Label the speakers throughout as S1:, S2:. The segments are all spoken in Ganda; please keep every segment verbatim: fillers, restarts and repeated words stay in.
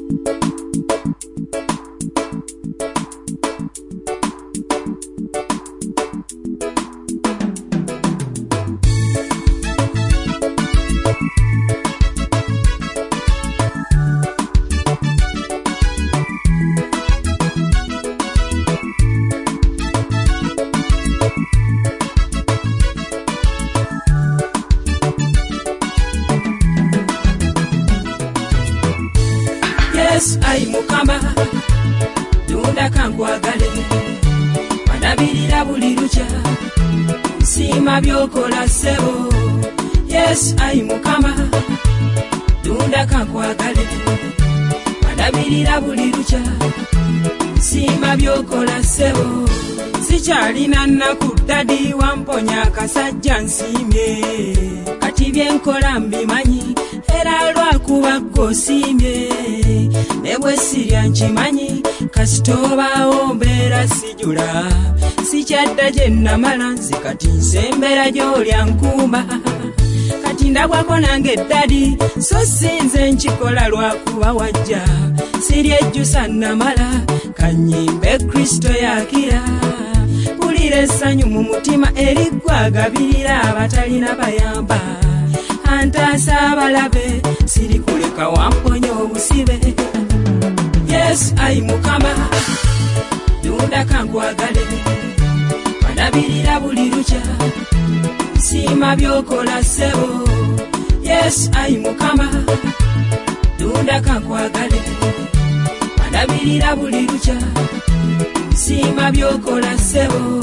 S1: Yesu ai mukama tunda kangwagale wanabirira buli lucha sima byokola sebo. Yesu ai mukama tunda kangwagale wanabirira buli lucha sima byokola sebo. Sikyalina nnaku dadi wamponya kasajja nsiimye kati byenkola mbimanyi era lwakuba gosiimye ne bwe sirya nkimanyi kasitobaawo mbeera sijula sikyadda gye nnamala nze kati nsembera gy'olya nkuuma kati ndagwako nange dadi so sinze nkikola lwakuba wajja siryejjusa nnamala kanyimbe Kristo yakira pulira essanyu mu mutima eriggwagabirira abatalina bayamba antaasa abalabe siri kuleka wamponya obusibe. Yesu ai mukama tunda kangwagale wanabirira buli lucha sima byokola sebo. Yesu ai mukama tunda kangwagale wanabirira buli lucha sima byokola sebo.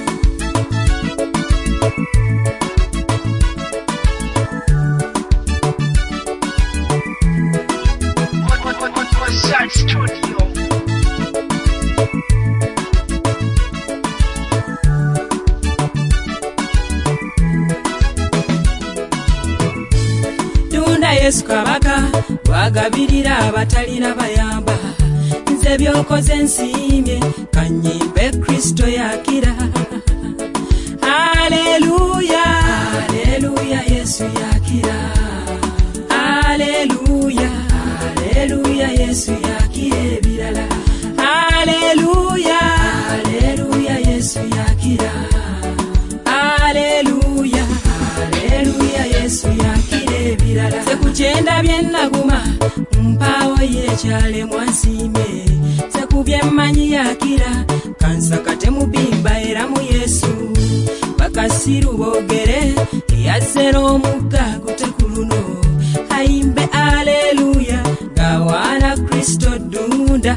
S2: Studio. Tunda Yesu kabaka wagabirira abatalina bayamba nze byokoze nsiimye kanyimbe Kristo yakira. Haleluya haleluya Yesu yakira. Haleluya haleluya Yesu yakira ebirala. Haleluya haleluya Yesu yakira. Haleluya haleluya Yesu yakira ebirala. Sekukyenda byennaguma mpaawo yekyale mwansiimye sekubye mmanyi yakira kansakate mubimba era mu Yesu bakasiru boogere eyazzera omugga gutekuluno ayimbe haleluya gawana Kristo dunda.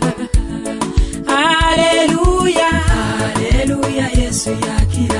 S2: Haleluya haleluya Yesu yakira.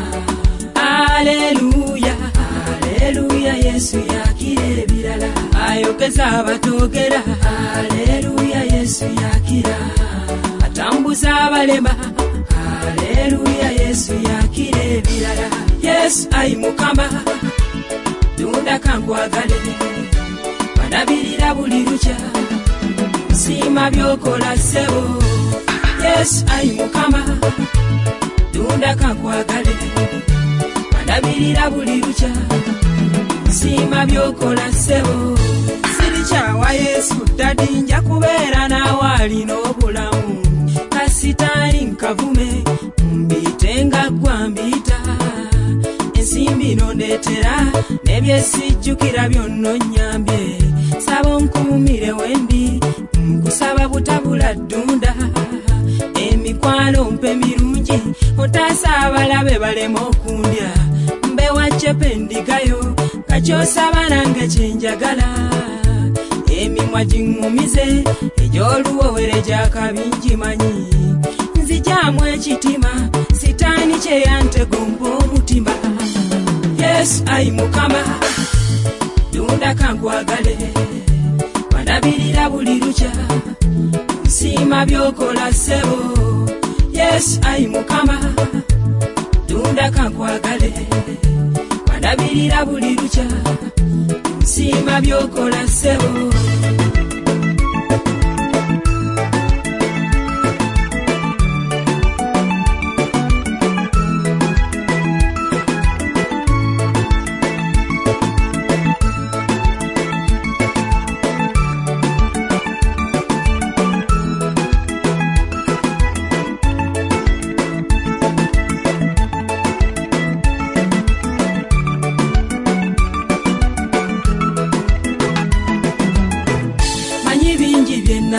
S2: Haleluya haleluya Yesu yakira ebirala. Ayogeza abatogera. Haleluya Yesu yakira. Atambuza abalema. Haleluya Yesu yakira ebirala. Yesu ai mukama tunda kangwagale wanabirira buli lucha sima byokola sebo. Yesu ai mukama tunda kangwagale wanabirira buli lucha sima byokola sebo. Sirikyawa Yesu dadi nja kubeera naawe alina obulamu kasitaani nkavume mbite nga gwambita ensimbi nondeetera nebyesijjukira byonna nnyambye saba onkuumire wendi nkusaba butabula ddunda emikwano mpe mirungi otaasa abalabe balema okundya mbewa cepe ndigayo kakyosaba nange kyenjagala emimwa giŋŋumize egy'oluwowere gy'akabingi manyi nzijaamu ekitima sitaani kyeyantegompa omutima. Yesu ai mukama tunda kangwagale wanabirira buli lucha sima byokola sebo. Yesu ai mukama tunda kangwagale wanabirira buli lucha sima byokola sebo.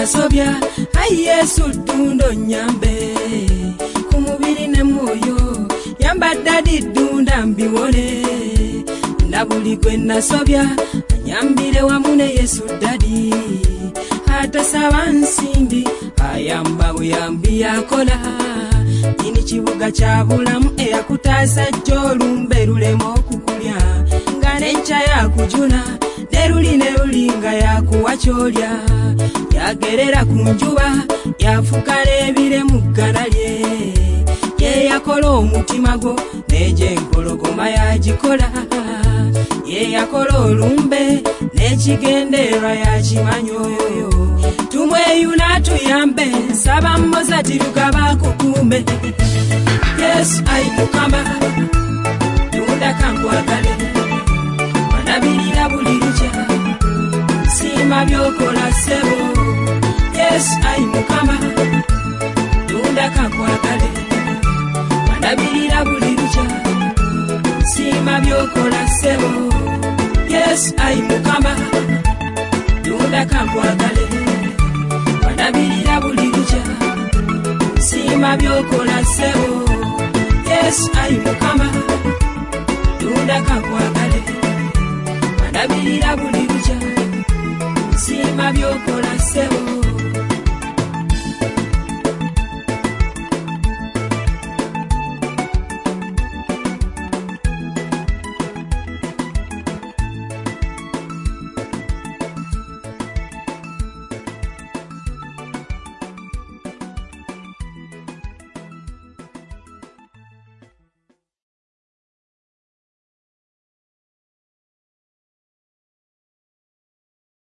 S2: nasobya ai Yesu dundo nyambe kumubiri ne moyo yamba dadi dunda mbiwone ndabuli gwe nasobya nyambire wamune Yesu dadi hata sabansimbi ayamba uyambi yakola ini kibuga kya bulamu eyakutaasa jolumbe lulemo okukulya nga nencha yakujuna neruli neruli nga yakuwa kyolya yagerera ku njuba yafukala ebire mu ggana lye ye yakola omutima gwo neje empologoma yagikola ye yakola olumbe n'ekigenderwa yakimanyi oyoyo tumweyuna tuyambe nsaba Mozati lugaba kukume Yesu ayi Mukama tunda kankwagale wanabirira buli lukya sima byokola sebo Yesu ayi Mukama tunda kankwagale wanabirira buli lukya sima byokola sebo Yesu ayi Mukama tunda kankwagale wanabirira buli lukya sima byokola sebo Yesu ayi Mukama tunda kankwagale wanabirira buli lukya sima byokola sebo